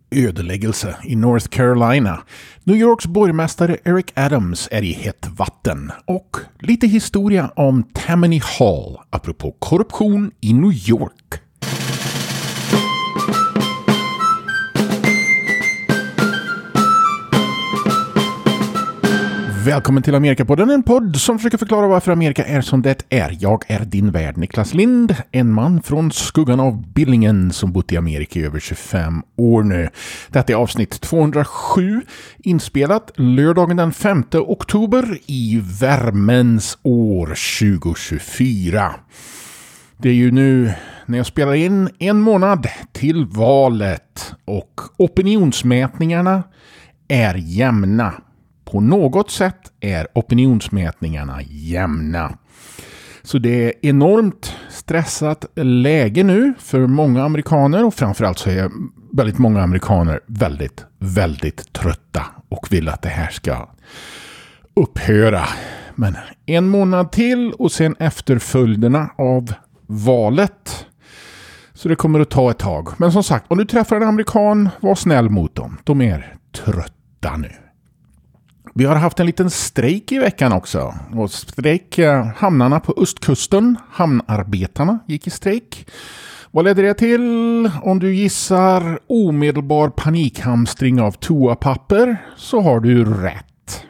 ödeläggelse i North Carolina. New Yorks borgmästare Eric Adams är i hett vatten. Och lite historia om Tammany Hall, apropå korruption i New York. Välkommen till Amerikapodden, en podd som försöker förklara varför Amerika är som det är. Jag är din värd Niklas Lind, en man från skuggan av Billingen som bott i Amerika i över 25 år nu. Detta är avsnitt 207, inspelat lördagen den 5 oktober i värmens år 2024. Det är ju nu när jag spelar in en månad till valet och opinionsmätningarna är jämna. På något sätt är opinionsmätningarna jämna. Så det är enormt stressat läge nu för många amerikaner, och framförallt så är väldigt många amerikaner väldigt trötta och vill att det här ska upphöra. Men en månad till och sen efterföljderna av valet. Så det kommer att ta ett tag. Men som sagt, om du träffar en amerikan, var snäll mot dem. De är trötta nu. Vi har haft en liten strejk i veckan också. Och strejk, hamnarna på östkusten, hamnarbetarna gick i strejk. Vad ledde det till? Om du gissar omedelbar panikhamstring av toapapper så har du rätt.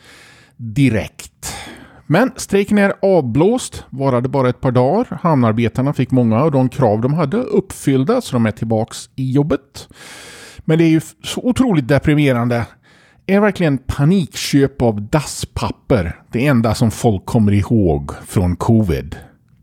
Direkt. Men strejken är avblåst, varade bara ett par dagar. Hamnarbetarna fick många av de krav de hade uppfyllda så de är tillbaks i jobbet. Men det är ju så otroligt deprimerande. Är verkligen panikköp av dasspapper det enda som folk kommer ihåg från covid?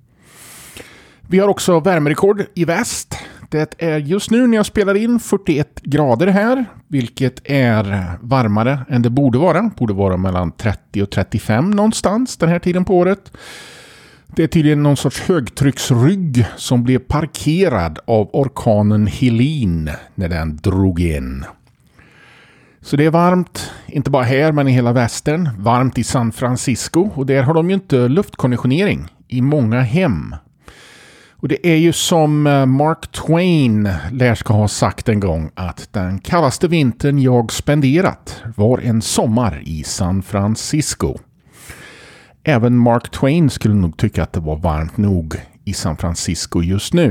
Vi har också värmerekord i väst. Det är just nu när jag spelar in 41 grader här, vilket är varmare än det borde vara. Borde vara mellan 30 och 35 någonstans den här tiden på året. Det är tydligen någon sorts högtrycksrygg som blev parkerad av orkanen Helene när den drog in. Så det är varmt, inte bara här men i hela västern. Varmt i San Francisco, och där har de ju inte luftkonditionering i många hem. Och det är ju som Mark Twain lär ska ha sagt en gång, att den kallaste vintern jag spenderat var en sommar i San Francisco. Även Mark Twain skulle nog tycka att det var varmt nog i San Francisco just nu.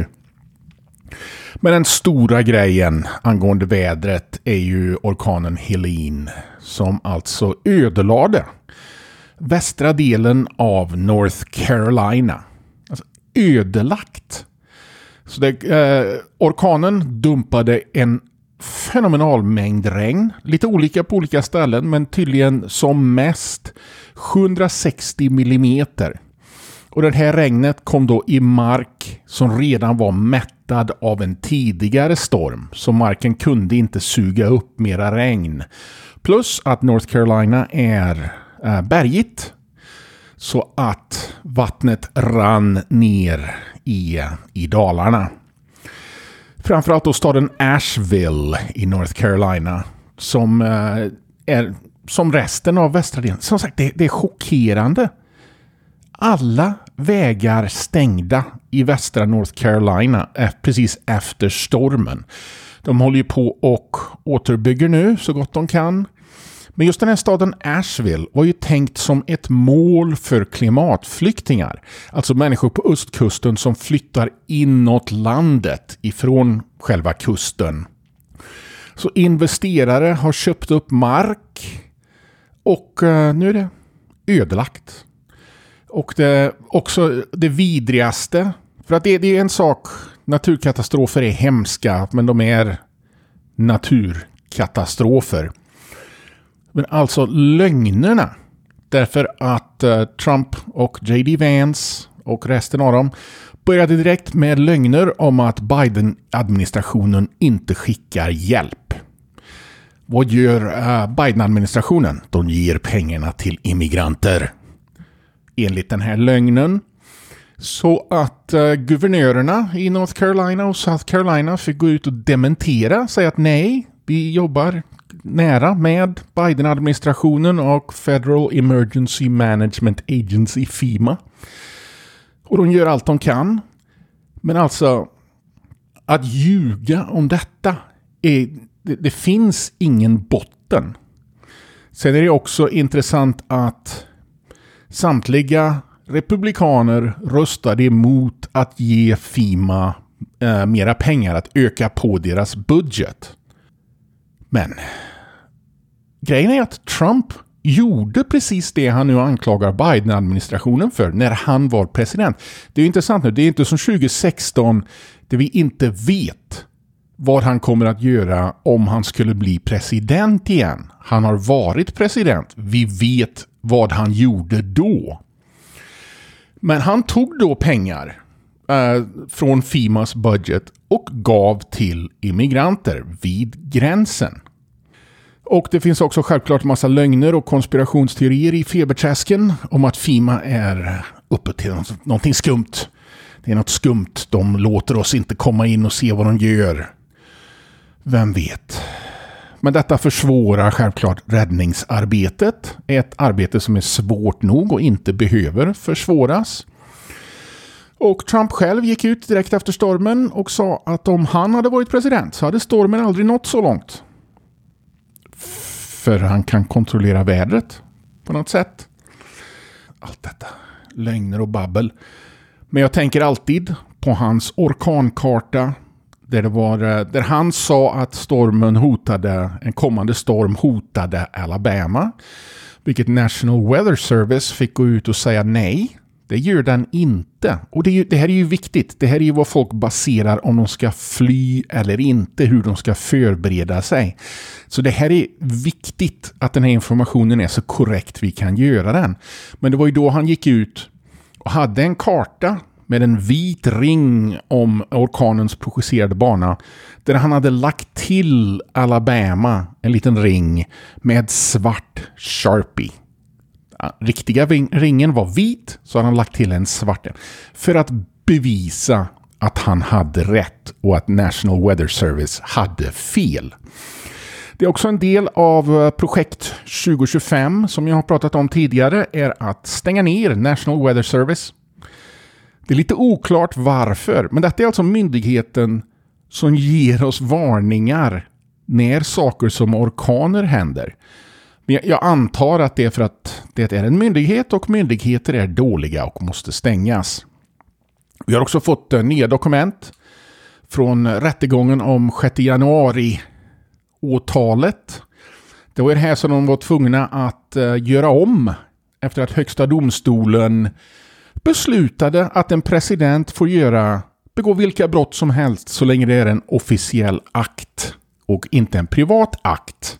Men den stora grejen angående vädret är ju orkanen Helene, som alltså ödelade västra delen av North Carolina. Alltså ödelagt. Så orkanen dumpade en fenomenal mängd regn. Lite olika på olika ställen, men tydligen som mest 760 millimeter. Och det här regnet kom då i mark som redan var mättad av en tidigare storm. Så marken kunde inte suga upp mera regn. Plus att North Carolina är bergigt. Så att vattnet rann ner i dalarna. Framförallt då staden Asheville i North Carolina. Som är som resten av västra delen. Som sagt, det är chockerande. Alla vägar stängda i västra North Carolina precis efter stormen. De håller ju på och återbygger nu så gott de kan. Men just den här staden Asheville var ju tänkt som ett mål för klimatflyktingar. Alltså människor på östkusten som flyttar inåt landet ifrån själva kusten. Så investerare har köpt upp mark och nu är det ödelagt. Och det vidrigaste, för att det är en sak, naturkatastrofer är hemska, men de är naturkatastrofer. Men alltså lögnerna, därför att Trump och J.D. Vance och resten av dem började direkt med lögner om att Biden-administrationen inte skickar hjälp. Vad gör Biden-administrationen? De ger pengarna till immigranter. Enligt den här lögnen. Så att guvernörerna i North Carolina och South Carolina fick gå ut och dementera. Säga att nej, vi jobbar nära med Biden-administrationen och Federal Emergency Management Agency, FEMA. Och de gör allt de kan. Men alltså, att ljuga om detta det finns ingen botten. Sen är det också intressant att samtliga republikaner röstade emot att ge FEMA mera pengar, att öka på deras budget. Men grejen är att Trump gjorde precis det han nu anklagar Biden-administrationen för när han var president. Det är ju intressant nu, det är inte som 2016 där vi inte vet vad han kommer att göra om han skulle bli president igen. Han har varit president. Vi vet vad han gjorde då. Men han tog då pengar från FEMAs budget och gav till immigranter vid gränsen. Och det finns också självklart massa lögner och konspirationsteorier i feberträsken om att FEMA är uppe till någonting skumt. Det är något skumt. De låter oss inte komma in och se vad de gör. Vem vet? Men detta försvårar självklart räddningsarbetet. Ett arbete som är svårt nog och inte behöver försvåras. Och Trump själv gick ut direkt efter stormen och sa att om han hade varit president så hade stormen aldrig nått så långt. För han kan kontrollera vädret på något sätt. Allt detta. Lögner och babbel. Men jag tänker alltid på hans orkankarta. Där han sa att en kommande storm hotade Alabama. Vilket National Weather Service fick gå ut och säga nej. Det gör den inte. Och det här är ju viktigt. Det här är ju vad folk baserar om de ska fly eller inte. Hur de ska förbereda sig. Så det här är viktigt att den här informationen är så korrekt vi kan göra den. Men det var ju då han gick ut och hade en karta med en vit ring om orkanens projicerade bana. Där han hade lagt till Alabama en liten ring med svart Sharpie. Riktiga ringen var vit, så han lagt till en svart. För att bevisa att han hade rätt och att National Weather Service hade fel. Det är också en del av projekt 2025 som jag har pratat om tidigare är att stänga ner National Weather Service. Det är lite oklart varför, men detta är alltså myndigheten som ger oss varningar när saker som orkaner händer. Jag antar att det är för att det är en myndighet och myndigheter är dåliga och måste stängas. Vi har också fått nya dokument från rättegången om 6 januari-åtalet. Det var det här som de var tvungna att göra om efter att högsta domstolen beslutade att en president får begå vilka brott som helst så länge det är en officiell akt och inte en privat akt.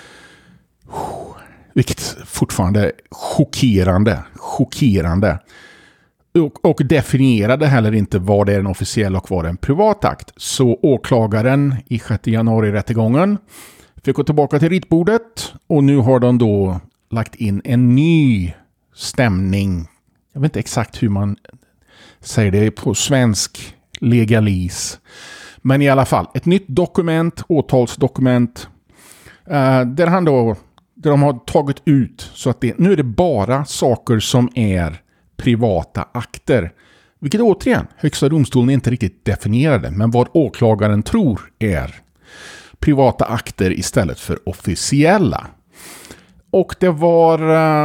Vilket fortfarande är chockerande. Och definierade heller inte vad det är en officiell och vad det är en privat akt. Så åklagaren i 6 januari-rättegången fick gå tillbaka till ritbordet och nu har de då lagt in en ny stämning. Jag vet inte exakt hur man säger det på svensk legalis. Men i alla fall, ett nytt dokument, åtalsdokument, där de har tagit ut så att nu är det bara saker som är privata akter. Vilket återigen, högsta domstolen är inte riktigt definierade, men vad åklagaren tror är privata akter istället för officiella. Och det var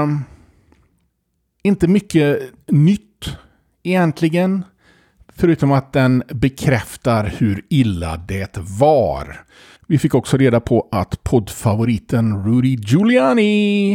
inte mycket nytt egentligen, förutom att den bekräftar hur illa det var. Vi fick också reda på att poddfavoriten Rudy Giuliani,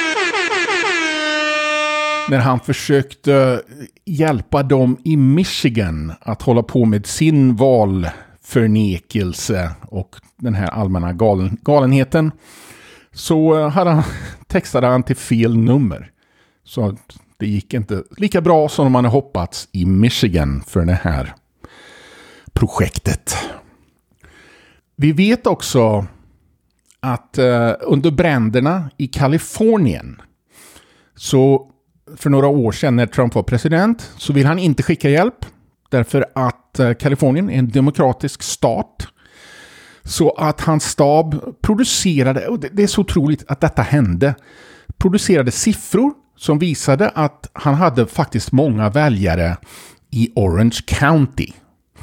när han försökte hjälpa dem i Michigan att hålla på med sin valförnekelse och den här allmänna galenheten, så textade han till fel nummer. Så det gick inte lika bra som man hade hoppats i Michigan för det här projektet. Vi vet också att under bränderna i Kalifornien, så för några år sedan när Trump var president, så vill han inte skicka hjälp därför att Kalifornien är en demokratisk stat. Så att hans stab producerade, och det är så otroligt att detta hände, producerade siffror som visade att han hade faktiskt många väljare i Orange County.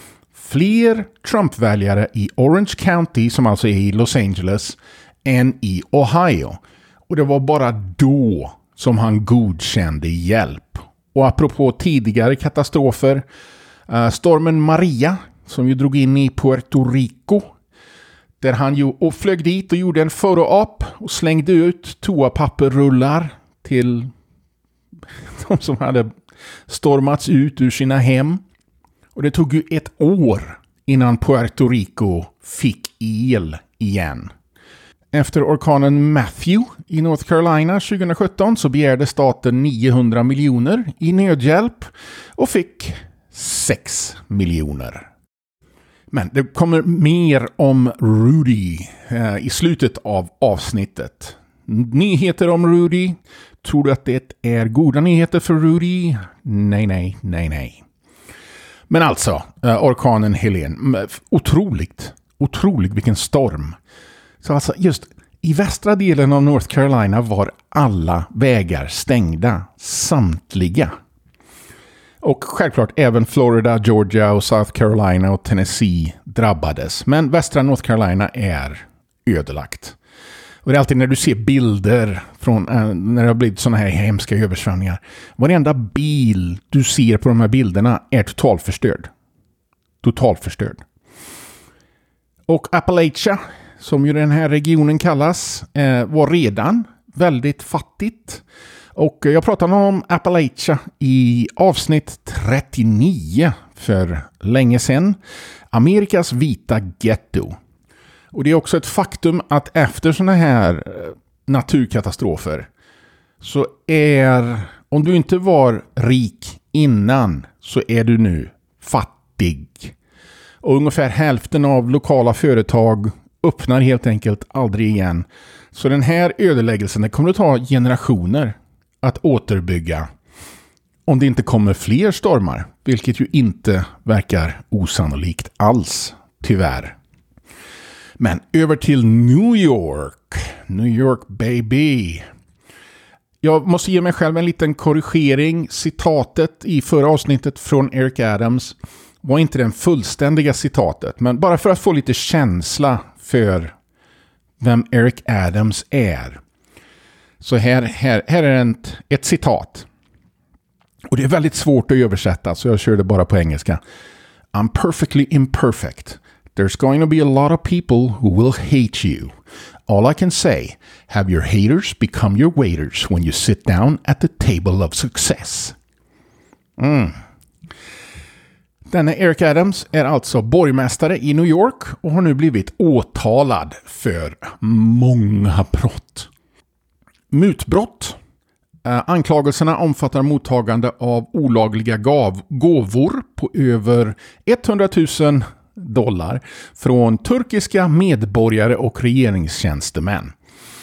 fler Trump-väljare i Orange County, som alltså är i Los Angeles, än i Ohio. Och det var bara då som han godkände hjälp. Och apropå tidigare katastrofer, stormen Maria, som ju drog in i Puerto Rico, där han ju flög dit och gjorde en photo-op och slängde ut toapapperrullar till de som hade stormats ut ur sina hem. Och det tog ju ett år innan Puerto Rico fick el igen. Efter orkanen Matthew i North Carolina 2017 så begärde staten 900 miljoner i nödhjälp och fick 6 miljoner. Men det kommer mer om Rudy i slutet av avsnittet. Nyheter om Rudy. Tror du att det är goda nyheter för Rudy? Nej. Men alltså, orkanen Helene. Otroligt vilken storm. Så alltså just i västra delen av North Carolina var alla vägar stängda. Samtliga. Och självklart även Florida, Georgia och South Carolina och Tennessee drabbades. Men västra North Carolina är ödelagt. Och det är alltid när du ser bilder från när det har blivit såna här hemska översvämningar. Varenda bil du ser på de här bilderna är totalförstörd. Och Appalachia, som ju den här regionen kallas, var redan väldigt fattigt. Och jag pratade om Appalachia i avsnitt 39 för länge sedan. Amerikas vita ghetto. Och det är också ett faktum att efter såna här naturkatastrofer så om du inte var rik innan så är du nu fattig. Och ungefär hälften av lokala företag öppnar helt enkelt aldrig igen. Så den här ödeläggelsen kommer att ta generationer att återbygga om det inte kommer fler stormar, vilket ju inte verkar osannolikt alls, tyvärr. Men över till New York baby. Jag måste ge mig själv en liten korrigering. Citatet i förra avsnittet från Eric Adams var inte den fullständiga citatet, men bara för att få lite känsla för vem Eric Adams är. Så här är ett citat. Och det är väldigt svårt att översätta, så jag körde bara på engelska. I'm perfectly imperfect. There's going to be a lot of people who will hate you. All I can say, have your haters become your waiters when you sit down at the table of success. Denna Eric Adams är alltså borgmästare i New York och har nu blivit åtalad för många brott. Mutbrott. Anklagelserna omfattar mottagande av olagliga gåvor på över $100,000 från turkiska medborgare och regeringstjänstemän.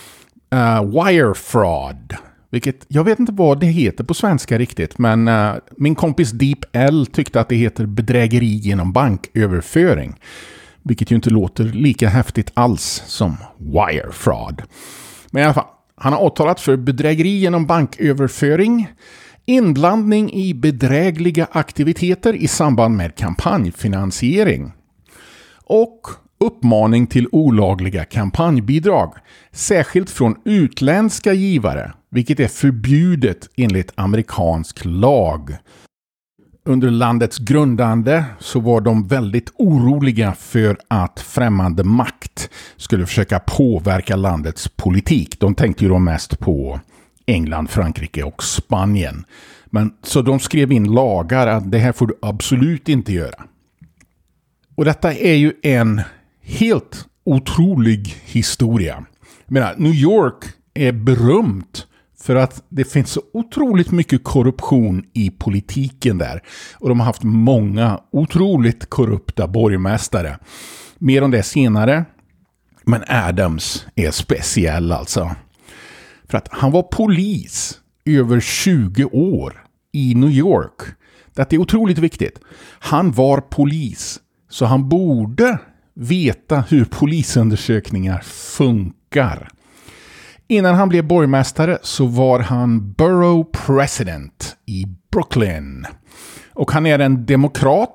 Wire fraud, vilket jag vet inte vad det heter på svenska riktigt, men min kompis Deep L tyckte att det heter bedrägeri genom banköverföring, vilket ju inte låter lika häftigt alls som wire fraud. Men i alla fall, han har åtalat för bedrägeri genom banköverföring, inblandning i bedrägliga aktiviteter i samband med kampanjfinansiering och uppmaning till olagliga kampanjbidrag, särskilt från utländska givare, vilket är förbjudet enligt amerikansk lag. Under landets grundande så var de väldigt oroliga för att främmande makt skulle försöka påverka landets politik. De tänkte ju då mest på England, Frankrike och Spanien. Så de skrev in lagar att det här får du absolut inte göra. Och detta är ju en helt otrolig historia. Jag menar, New York är berömt för att det finns så otroligt mycket korruption i politiken där. Och de har haft många otroligt korrupta borgmästare. Mer om det senare. Men Adams är speciell alltså. För att han var polis över 20 år i New York. Det är otroligt viktigt. Han var polis, så han borde veta hur polisundersökningar funkar. Innan han blev borgmästare så var han borough president i Brooklyn. Och han är en demokrat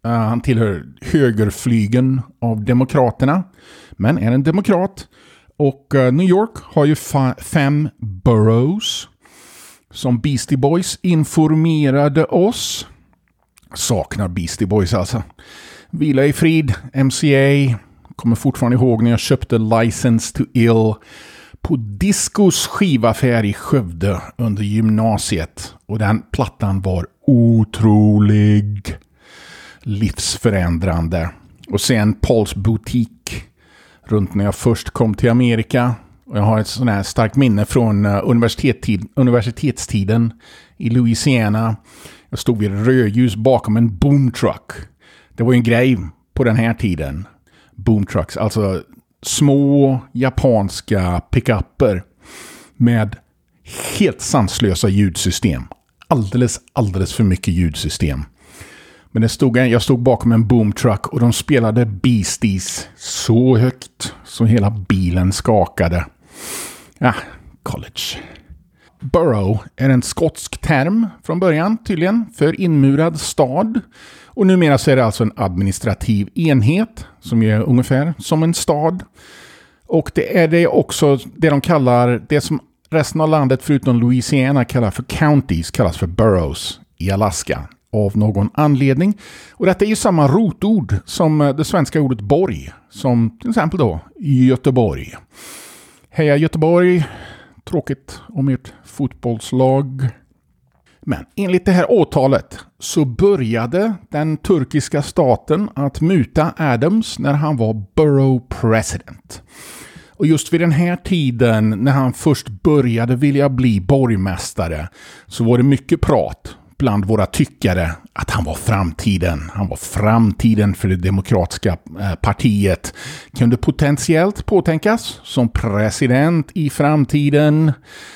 Han tillhör högerflygen av demokraterna, men är en demokrat. Och New York har ju 5 boroughs. Som Beastie Boys informerade oss. Saknar Beastie Boys alltså. Vila i frid, MCA. Kommer fortfarande ihåg när jag köpte License to Ill på Discos skivaffär i Skövde under gymnasiet. Och den plattan var otrolig. Livsförändrande. Och sen Pauls Boutique runt när jag först kom till Amerika. Och jag har ett sån här starkt minne från universitetstiden i Louisiana. Jag stod vid rödljus bakom en boomtruck. Det var ju en grej på den här tiden. Boomtrucks, alltså små japanska pickupper med helt sanslösa ljudsystem. Alldeles för mycket ljudsystem. Men jag stod bakom en boomtruck och de spelade Beasties så högt så hela bilen skakade. College. Borough är en skotsk term från början tydligen för inmurad stad. Och numera så är det alltså en administrativ enhet som är ungefär som en stad. Och det är det också det de kallar, det som resten av landet förutom Louisiana kallar för counties kallas för boroughs i Alaska. Av någon anledning. Och detta är ju samma rotord som det svenska ordet borg. Som till exempel då Göteborg. Heja Göteborg. Tråkigt om ert fotbollslag. Men enligt det här åtalet så började den turkiska staten att muta Adams när han var borough president. Och just vid den här tiden när han först började vilja bli borgmästare så var det mycket prat bland våra tyckare att han var framtiden. Han var framtiden för det demokratiska partiet. Kunde potentiellt påtänkas som president i framtiden.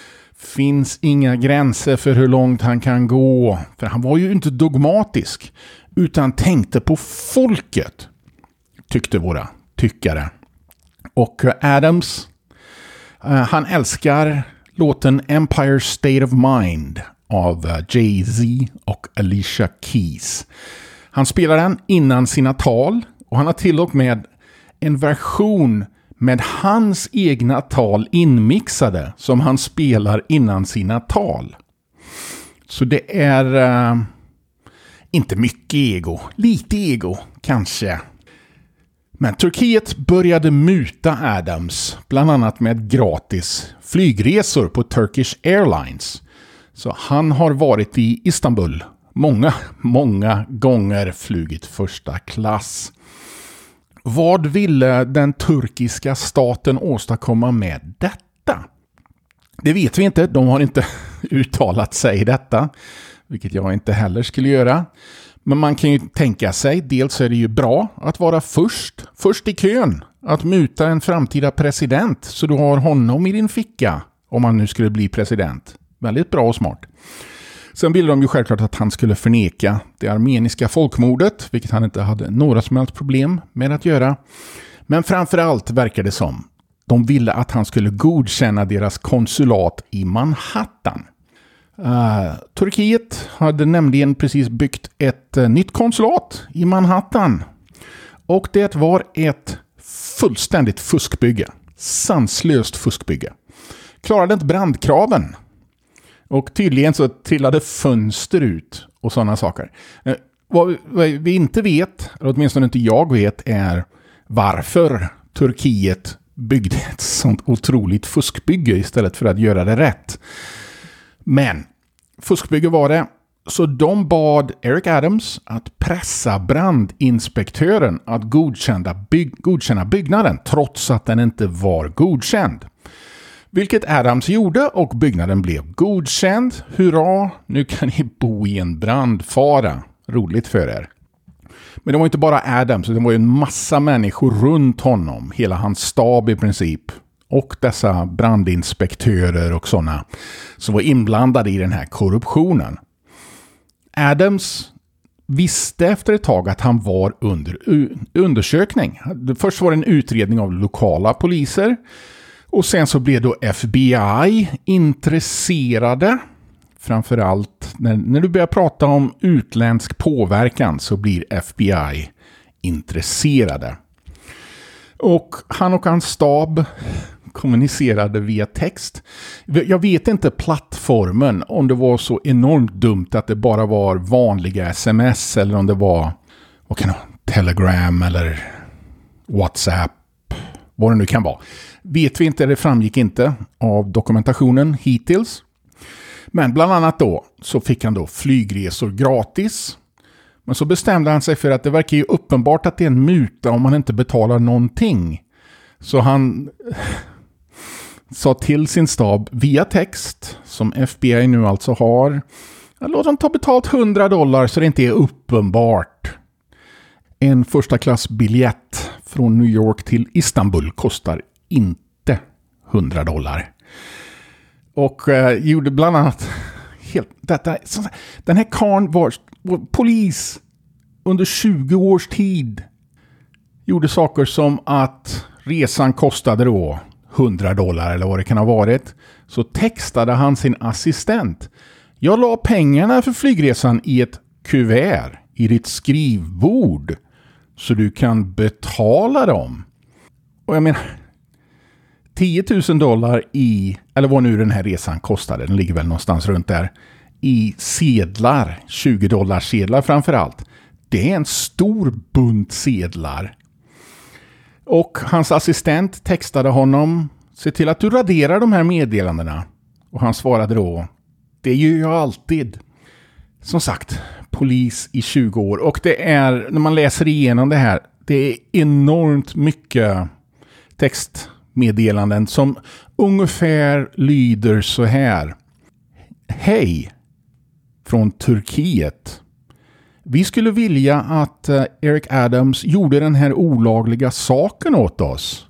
Finns inga gränser för hur långt han kan gå. För han var ju inte dogmatisk utan tänkte på folket, tyckte våra tyckare. Och Adams, han älskar låten Empire State of Mind av Jay-Z och Alicia Keys. Han spelar den innan sina tal och han har till och med en version med hans egna tal inmixade som han spelar innan sina tal. Så det är inte mycket ego, lite ego kanske. Men Turkiet började muta Adams bland annat med gratis flygresor på Turkish Airlines. Så han har varit i Istanbul många gånger, flugit första klass. Vad ville den turkiska staten åstadkomma med detta? Det vet vi inte. De har inte uttalat sig i detta, vilket jag inte heller skulle göra. Men man kan ju tänka sig, dels är det ju bra att vara först i kön att muta en framtida president, så du har honom i din ficka om han nu skulle bli president. Väldigt bra och smart. Sen ville de ju självklart att han skulle förneka det armeniska folkmordet, vilket han inte hade några som helst problem med att göra. Men framförallt verkar det som de ville att han skulle godkänna deras konsulat i Manhattan. Turkiet hade nämligen precis byggt ett nytt konsulat i Manhattan. Och det var ett fullständigt fuskbygge. Sanslöst fuskbygge. Klarade inte brandkraven. Och tydligen så trillade fönster ut och sådana saker. Vad vi inte vet, eller åtminstone inte jag vet, är varför Turkiet byggde ett sånt otroligt fuskbygge istället för att göra det rätt. Men fuskbygge var det. Så de bad Eric Adams att pressa brandinspektören att godkänna byggnaden trots att den inte var godkänd. Vilket Adams gjorde och byggnaden blev godkänd. Hurra, nu kan ni bo i en brandfara. Roligt för er. Men det var inte bara Adams, det var ju en massa människor runt honom. Hela hans stab i princip. Och dessa brandinspektörer och sådana som var inblandade i den här korruptionen. Adams visste efter ett tag att han var under undersökning. Först var det en utredning av lokala poliser. Och sen så blev då FBI intresserade framförallt när du börjar prata om utländsk påverkan så blir FBI intresserade. Och han och hans stab kommunicerade via text. Jag vet inte plattformen, om det var så enormt dumt att det bara var vanliga sms eller om det var Telegram eller WhatsApp, vad det nu kan vara. Vet vi inte, det framgick inte av dokumentationen hittills. Men bland annat då så fick han då flygresor gratis. Men så bestämde han sig för att det verkar ju uppenbart att det är en muta om man inte betalar någonting. Så han sa till sin stab via text, som FBI nu alltså har, låt dem ta betalt $100 så det inte är uppenbart. En första klass biljett från New York till Istanbul kostar inte $100. Och gjorde bland annat den här karln var polis under 20 års tid. Gjorde saker som att resan kostade då $100 eller vad det kan ha varit. Så textade han sin assistent. Jag la pengarna för flygresan i ett kuvert i ditt skrivbord så du kan betala dem. Och jag menar, $10,000 i, eller vad nu den här resan kostade, den ligger väl någonstans runt där, i sedlar, $20 sedlar framförallt. Det är en stor bunt sedlar. Och hans assistent textade honom, se till att du raderar de här meddelandena. Och han svarade då, det gör jag alltid. Som sagt, polis i 20 år. Och det är, när man läser igenom det här, det är enormt mycket textmeddelanden som ungefär lyder så här. Hej, från Turkiet. Vi skulle vilja att Eric Adams gjorde den här olagliga saken åt oss.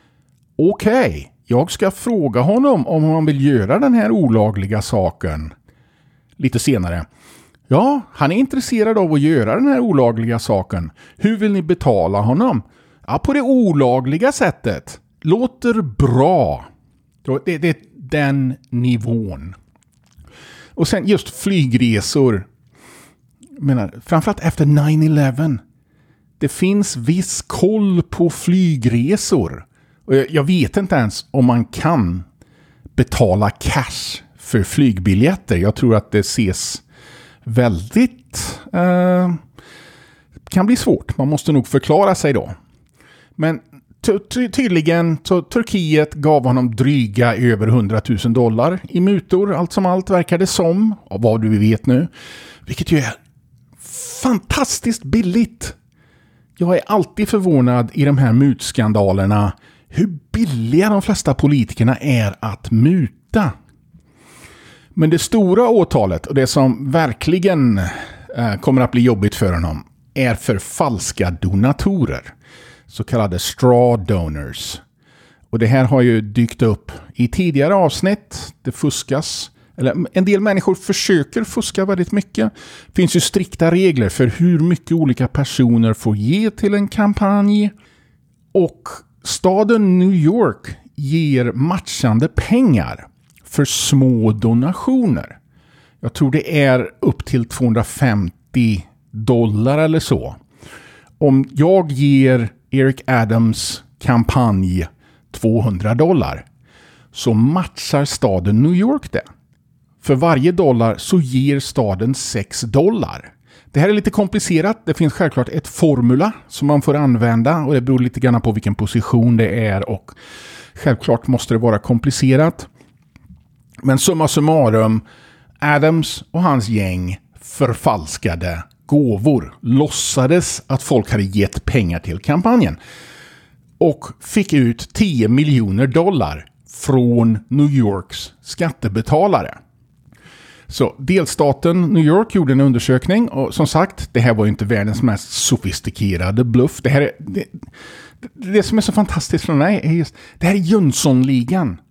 Okej, jag ska fråga honom om han vill göra den här olagliga saken. Lite senare. Ja, han är intresserad av att göra den här olagliga saken. Hur vill ni betala honom? Ja, på det olagliga sättet. Låter bra. Det är den nivån. Och sen just flygresor. Jag menar, framförallt efter 9/11. Det finns viss koll på flygresor. Och jag vet inte ens om man kan betala cash för flygbiljetter. Jag tror att det ses väldigt... kan bli svårt. Man måste nog förklara sig då. Men tydligen så Turkiet gav honom dryga över $100,000 i mutor. Allt som allt verkar det som. Av vad du vet nu. Vilket ju är fantastiskt billigt. Jag är alltid förvånad i de här mutskandalerna hur billiga de flesta politikerna är att muta. Men det stora åtalet och det som verkligen kommer att bli jobbigt för honom är för falska donatorer. Så kallade straw donors. Och det här har ju dykt upp i tidigare avsnitt. Det fuskas. Eller en del människor försöker fuska väldigt mycket. Det finns ju strikta regler för hur mycket olika personer får ge till en kampanj. Och staden New York ger matchande pengar för små donationer. Jag tror det är upp till $250 eller så. Om jag ger Eric Adams kampanj $200 så matchar staden New York det. För varje dollar så ger staden $6. Det här är lite komplicerat. Det finns självklart ett formula som man får använda och det beror lite grann på vilken position det är och självklart måste det vara komplicerat. Men summa summarum, Adams och hans gäng förfalskade gåvor. Låtsades att folk hade gett pengar till kampanjen. Och fick ut $10 miljoner från New Yorks skattebetalare. Så delstaten New York gjorde en undersökning och som sagt, det här var ju inte världens mest sofistikerade bluff. Det som är så fantastiskt för mig är just, det här är Jönssonligan.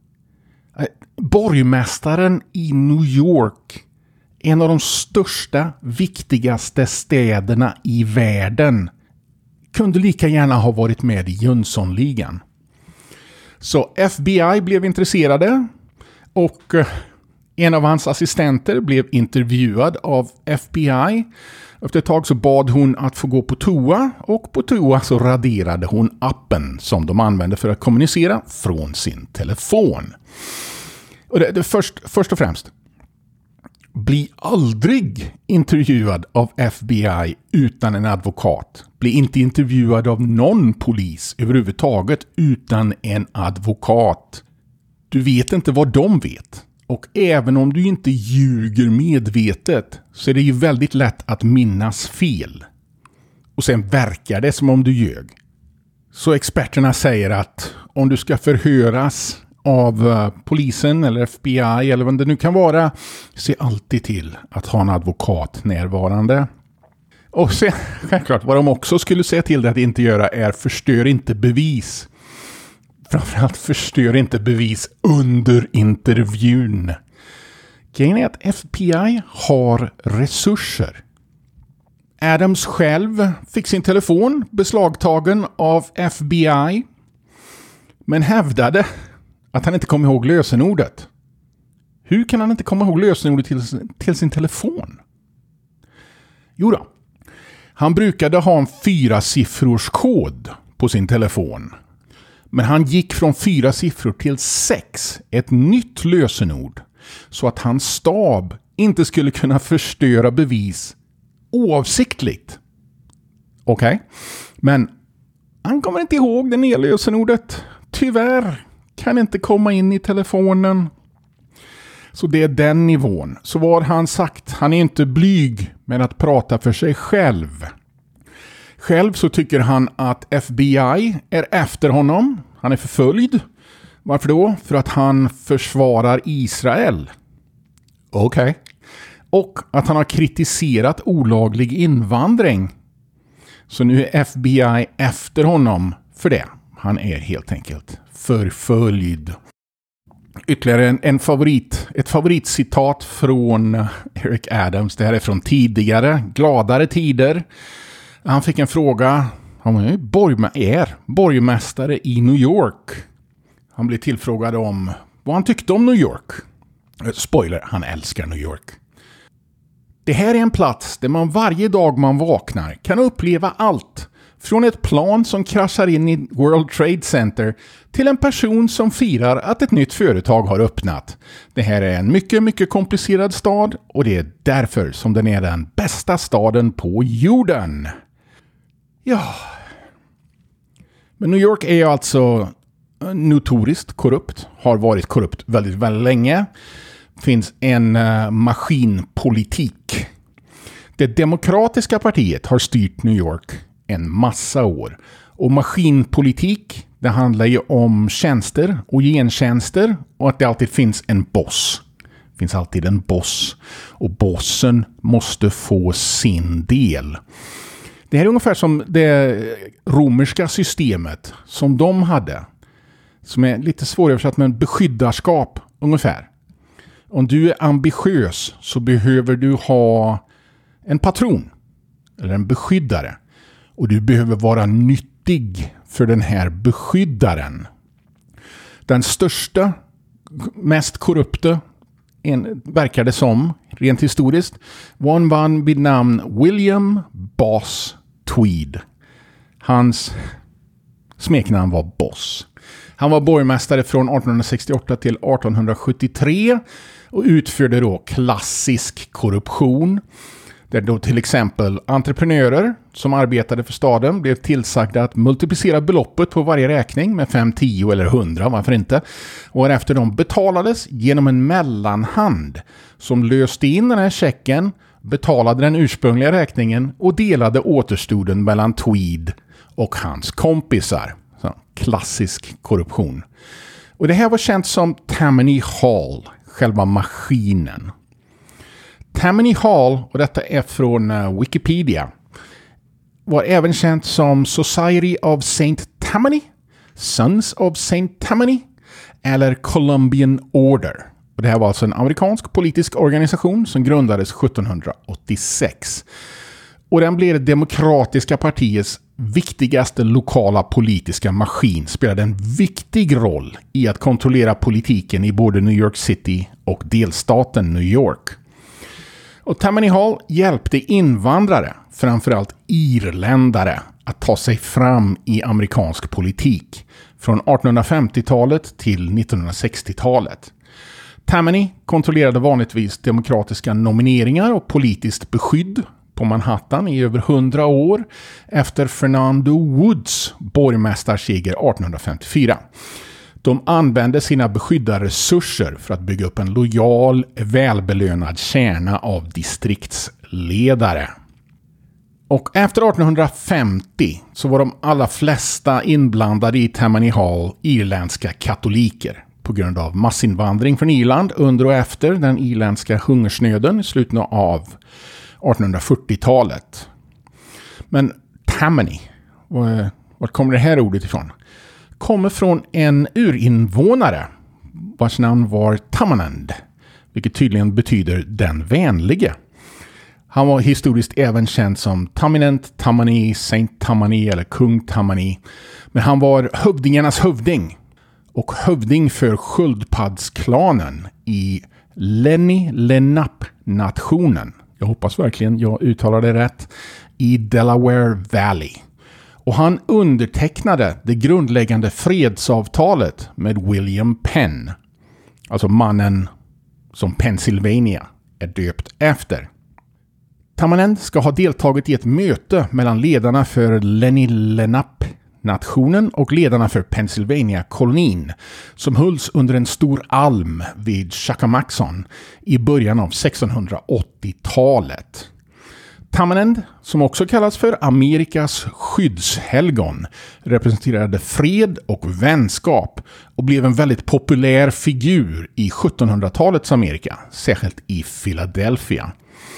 Borgmästaren i New York, en av de största, viktigaste städerna i världen, kunde lika gärna ha varit med i Jönssonligan. Så FBI blev intresserade och En av hans assistenter blev intervjuad av FBI. Efter ett tag så bad hon att få gå på toa, och på toa så raderade hon appen som de använde för att kommunicera från sin telefon. Och det först och främst, bli aldrig intervjuad av FBI utan en advokat. Bli inte intervjuad av någon polis överhuvudtaget utan en advokat. Du vet inte vad de vet. Och även om du inte ljuger medvetet så är det ju väldigt lätt att minnas fel. Och sen verkar det som om du ljög. Så experterna säger att om du ska förhöras av polisen eller FBI eller vad det nu kan vara, se alltid till att ha en advokat närvarande. Och sen, självklart, vad de också skulle säga till dig att inte göra är förstör inte bevis. Framförallt förstör inte bevis under intervjun. Grejen är att FBI har resurser. Adams själv fick sin telefon beslagtagen av FBI, men hävdade att han inte kom ihåg lösenordet. Hur kan han inte komma ihåg lösenordet till sin telefon? Jo då. Han brukade ha en 4-siffrors kod på sin telefon. Men han gick från 4 siffror till 6, ett nytt lösenord, så att hans stab inte skulle kunna förstöra bevis oavsiktligt. Okej. Men han kommer inte ihåg det nya lösenordet. Tyvärr kan inte komma in i telefonen. Så det är den nivån. Så vad har han sagt? Han är inte blyg med att prata för sig själv. Själv så tycker han att FBI är efter honom. Han är förföljd. Varför då? För att han försvarar Israel. Okej. Och att han har kritiserat olaglig invandring. Så nu är FBI efter honom för det. Han är helt enkelt förföljd. Ytterligare ett favoritcitat från Eric Adams. Det här är från tidigare, gladare tider. Han fick en fråga. Han är borgmästare i New York. Han blev tillfrågad om vad han tyckte om New York. Spoiler, han älskar New York. Det här är en plats där man varje dag man vaknar kan uppleva allt. Från ett plan som kraschar in i World Trade Center till en person som firar att ett nytt företag har öppnat. Det här är en mycket, mycket komplicerad stad och det är därför som den är den bästa staden på jorden. Ja. Men New York är alltså notoriskt korrupt. Har varit korrupt väldigt, väldigt länge. Finns en maskinpolitik. Det demokratiska partiet har styrt New York en massa år. Och maskinpolitik, det handlar ju om tjänster och gentjänster och att det alltid finns en boss. Det finns alltid en boss. Och bossen måste få sin del. Det här är ungefär som det romerska systemet som de hade. Som är lite svåröversatt men beskyddarskap ungefär. Om du är ambitiös så behöver du ha en patron eller en beskyddare. Och du behöver vara nyttig för den här beskyddaren. Den största, mest korrupta, verkar det som, rent historiskt, var en man vid namn William Boss Tweed. Hans smeknamn var Boss. Han var borgmästare från 1868 till 1873 och utförde då klassisk korruption. Där då till exempel entreprenörer som arbetade för staden blev tillsagda att multiplicera beloppet på varje räkning med 5, 10 eller 100, varför inte? Och efter de betalades genom en mellanhand som löste in den här checken, betalade den ursprungliga räkningen och delade återstoden mellan Tweed och hans kompisar. Så, klassisk korruption. Och det här var känt som Tammany Hall, själva maskinen. Tammany Hall, och detta är från Wikipedia, var även känt som Society of St. Tammany, Sons of St. Tammany eller Columbian Order. Och det här var alltså en amerikansk politisk organisation som grundades 1786. Och den blev det demokratiska partiets viktigaste lokala politiska maskin spelade en viktig roll i att kontrollera politiken i både New York City och delstaten New York. Och Tammany Hall hjälpte invandrare, framförallt irländare, att ta sig fram i amerikansk politik från 1850-talet till 1960-talet. Tammany kontrollerade vanligtvis demokratiska nomineringar och politiskt beskydd på Manhattan i över 100 år efter Fernando Woods borgmästarseger 1854. De använde sina beskyddade resurser för att bygga upp en lojal, välbelönad kärna av distriktsledare. Och efter 1850 så var de allra flesta inblandade i Tammany Hall irländska katoliker på grund av massinvandring från Irland under och efter den irländska hungersnöden i slutet av 1840-talet. Men Tammany, var kommer det här ordet ifrån? Kommer från en urinvånare vars namn var Tamanend, vilket tydligen betyder den vänlige. Han var historiskt även känd som Taminent, Tammany, Saint Tammany eller Kung Tammany. Men han var hövdingarnas hövding och hövding för sköldpaddsklanen i Lenni Lenape-nationen. Jag hoppas verkligen jag uttalar det rätt. I Delaware Valley. Och han undertecknade det grundläggande fredsavtalet med William Penn. Alltså mannen som Pennsylvania är döpt efter. Tamanend ska ha deltagit i ett möte mellan ledarna för Lenni Lenape-nationen och ledarna för Pennsylvania-kolonin som hölls under en stor alm vid Chacamaxon i början av 1680-talet. Tamanend, som också kallas för Amerikas skyddshelgon, representerade fred och vänskap och blev en väldigt populär figur i 1700-talets Amerika, särskilt i Philadelphia.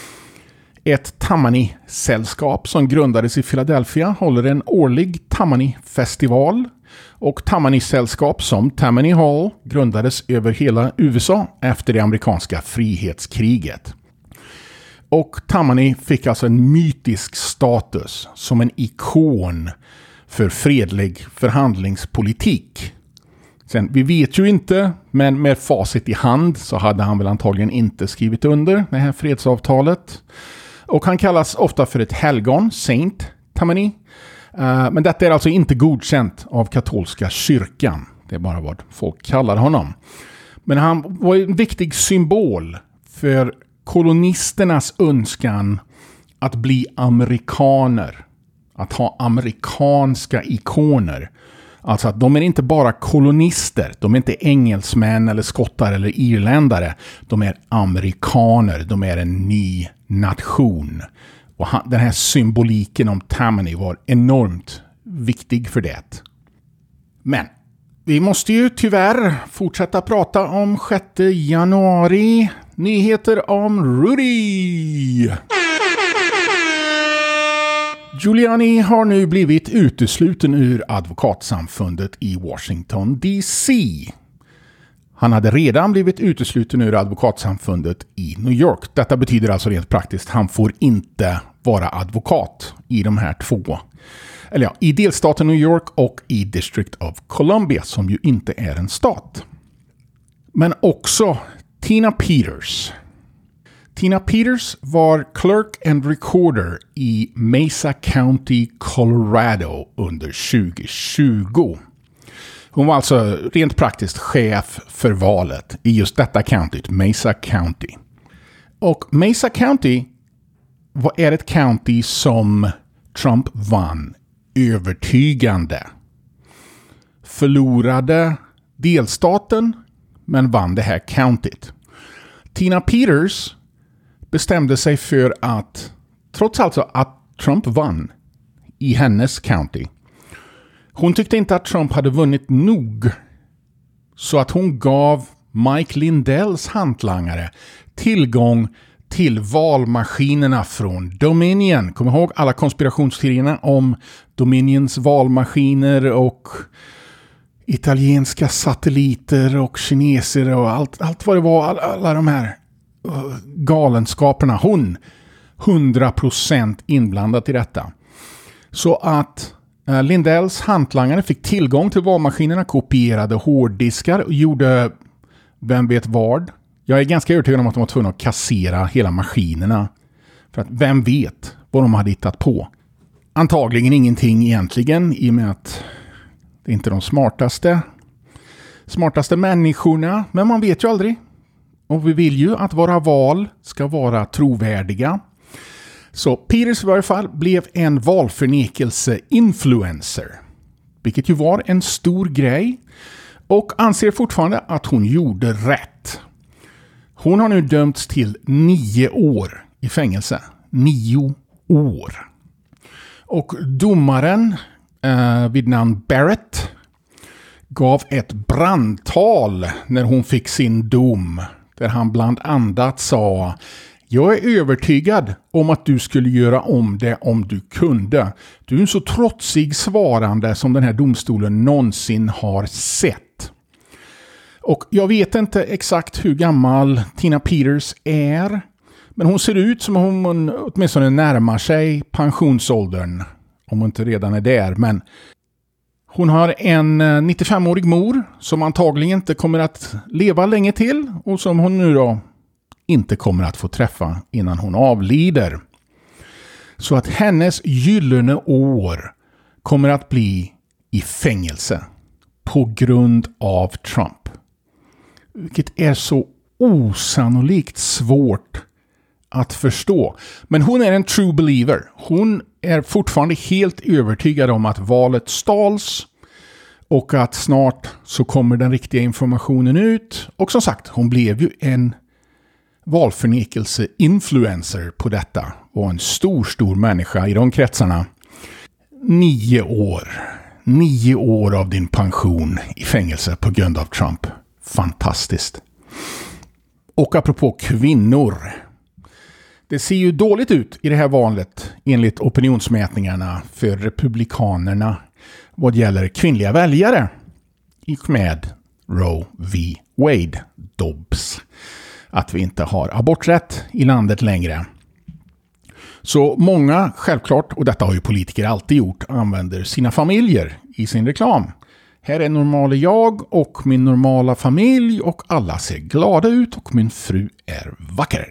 Ett Tammany-sällskap som grundades i Philadelphia håller en årlig Tammany-festival och Tammany-sällskap som Tammany Hall grundades över hela USA efter det amerikanska frihetskriget. Och Tammany fick alltså en mytisk status som en ikon för fredlig förhandlingspolitik. Sen, vi vet ju inte, men med facit i hand så hade han väl antagligen inte skrivit under det här fredsavtalet. Och han kallas ofta för ett helgon, Saint Tammany. Men detta är alltså inte godkänt av katolska kyrkan. Det är bara vad folk kallar honom. Men han var en viktig symbol för kolonisternas önskan att bli amerikaner. Att ha amerikanska ikoner. Alltså att de är inte bara kolonister. De är inte engelsmän eller skottar eller irländare. De är amerikaner. De är en ny nation. Och den här symboliken om Tammany var enormt viktig för det. Men vi måste ju tyvärr fortsätta prata om 6 januari. Nyheter om Rudy. Giuliani har nu blivit utesluten ur advokatsamfundet i Washington DC. Han hade redan blivit utesluten ur advokatsamfundet i New York. Detta betyder alltså rent praktiskt att han får inte vara advokat i de här två. Eller ja, i delstaten New York och i District of Columbia som ju inte är en stat. Men också Tina Peters. Tina Peters var clerk and recorder i Mesa County, Colorado under 2020. Hon var alltså rent praktiskt chef för valet i just detta countyt, Mesa County. Och Mesa County är ett county som Trump vann övertygande. Förlorade delstaten men vann det här countyt. Tina Peters bestämde sig för att, trots alltså att Trump vann i hennes county, hon tyckte inte att Trump hade vunnit nog, så att hon gav Mike Lindells hantlangare tillgång till valmaskinerna från Dominion. Kom ihåg alla konspirationsteorierna om Dominions valmaskiner och italienska satelliter och kineser och allt vad det var, alla de här galenskaperna. Hon 100% inblandad i detta. Så att Lindells hantlangare fick tillgång till valmaskinerna, kopierade hårddiskar och gjorde vem vet vad. Jag är ganska övertygad om att de var tvungna att kassera hela maskinerna. För att vem vet vad de hade hittat på. Antagligen ingenting egentligen, i och med att det är inte de smartaste människorna. Men man vet ju aldrig. Och vi vill ju att våra val ska vara trovärdiga. Så Peters i varje fall blev en valförnekelse-influencer. Vilket ju var en stor grej. Och anser fortfarande att hon gjorde rätt. Hon har nu dömts till 9 år i fängelse. 9 år. Och domaren vid namn Barrett gav ett brandtal när hon fick sin dom. Där han bland annat sa: jag är övertygad om att du skulle göra om det om du kunde. Du är en så trotsig svarande som den här domstolen någonsin har sett. Och jag vet inte exakt hur gammal Tina Peters är. Men hon ser ut som om hon åtminstone närmar sig pensionsåldern. Om hon inte redan är där. Men hon har en 95-årig mor som antagligen inte kommer att leva länge till. Och som hon nu då inte kommer att få träffa innan hon avlider. Så att hennes gyllene år kommer att bli i fängelse. På grund av Trump. Vilket är så osannolikt svårt att förstå. Men hon är en true believer. Hon är fortfarande helt övertygad om att valet stals. Och att snart så kommer den riktiga informationen ut. Och som sagt, hon blev ju en valförnekelse-influencer på detta. Var en stor människa i de kretsarna. 9 år. 9 år av din pension i fängelse på grund av Trump. Fantastiskt. Och apropå kvinnor. Det ser ju dåligt ut i det här valet enligt opinionsmätningarna för republikanerna vad gäller kvinnliga väljare. Gick med Roe v. Wade, Dobbs. Att vi inte har aborträtt i landet längre. Så många, självklart, och detta har ju politiker alltid gjort, använder sina familjer i sin reklam. Här är normala jag och min normala familj och alla ser glada ut och min fru är vacker.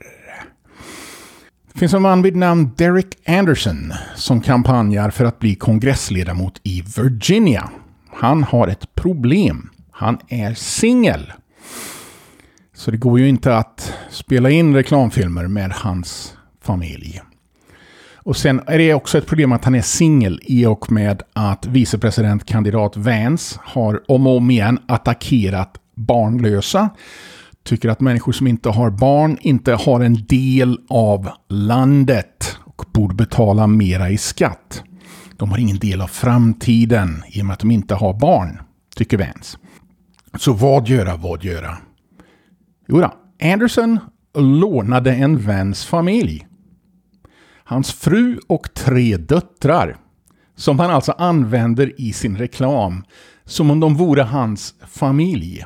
Det finns en man vid namn Derek Anderson som kampanjar för att bli kongressledamot i Virginia. Han har ett problem. Han är singel. Så det går ju inte att spela in reklamfilmer med hans familj. Och sen är det också ett problem att han är singel i och med att vicepresidentkandidat Vance har om och om igen attackerat barnlösa. Tycker att människor som inte har barn inte har en del av landet och borde betala mera i skatt. De har ingen del av framtiden i och med att de inte har barn, tycker Vance. Så vad göra? Jo då, Anderson lånade en väns familj. Hans fru och 3 döttrar. Som han alltså använder i sin reklam. Som om de vore hans familj.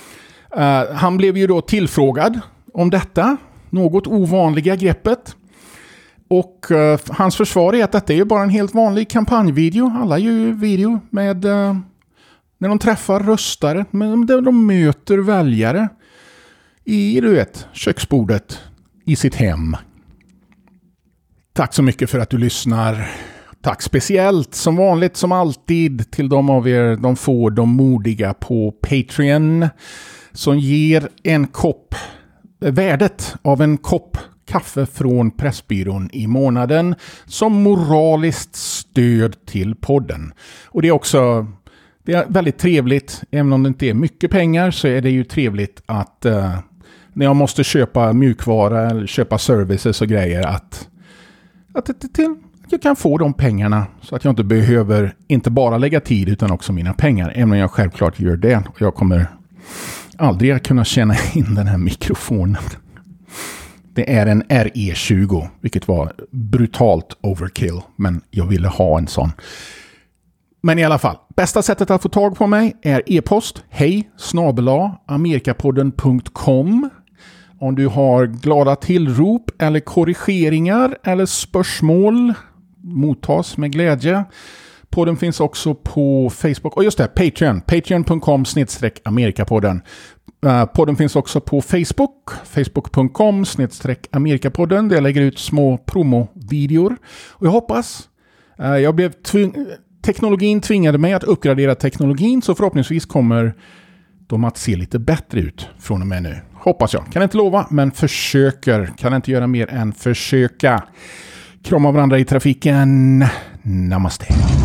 Han blev ju då tillfrågad om detta. Något ovanliga greppet. Och hans försvar är att detta är ju bara en helt vanlig kampanjvideo. Alla gör ju video med när de träffar röstare. Men där de möter väljare. I köksbordet i sitt hem. Tack så mycket för att du lyssnar. Tack speciellt som vanligt som alltid till de av er, de få, de modiga på Patreon som ger värdet av en kopp kaffe från Pressbyrån i månaden som moraliskt stöd till podden. Och det är väldigt trevligt, även om det inte är mycket pengar så är det ju trevligt att när jag måste köpa mjukvara eller köpa services och grejer att jag kan få de pengarna så att jag inte behöver inte bara lägga tid utan också mina pengar. Även om jag självklart gör det. Och jag kommer aldrig att kunna känna in den här mikrofonen. Det är en RE20, vilket var brutalt overkill. Men jag ville ha en sån. Men i alla fall, bästa sättet att få tag på mig är e-post hej@amerikapodden.com. Om du har glada tillrop eller korrigeringar eller spörsmål mottas med glädje Podden finns också på Facebook. Och just det, Patreon. Patreon.com/Amerikapodden. Podden finns också på Facebook. Facebook.com/Amerikapodden. Där jag lägger ut små promovideor. Och jag hoppas... teknologin tvingade mig att uppgradera teknologin. Så förhoppningsvis kommer de att se lite bättre ut från och med nu. Hoppas jag. Kan inte lova, men försöker. Kan inte göra mer än försöka. Krama varandra i trafiken. Namaste.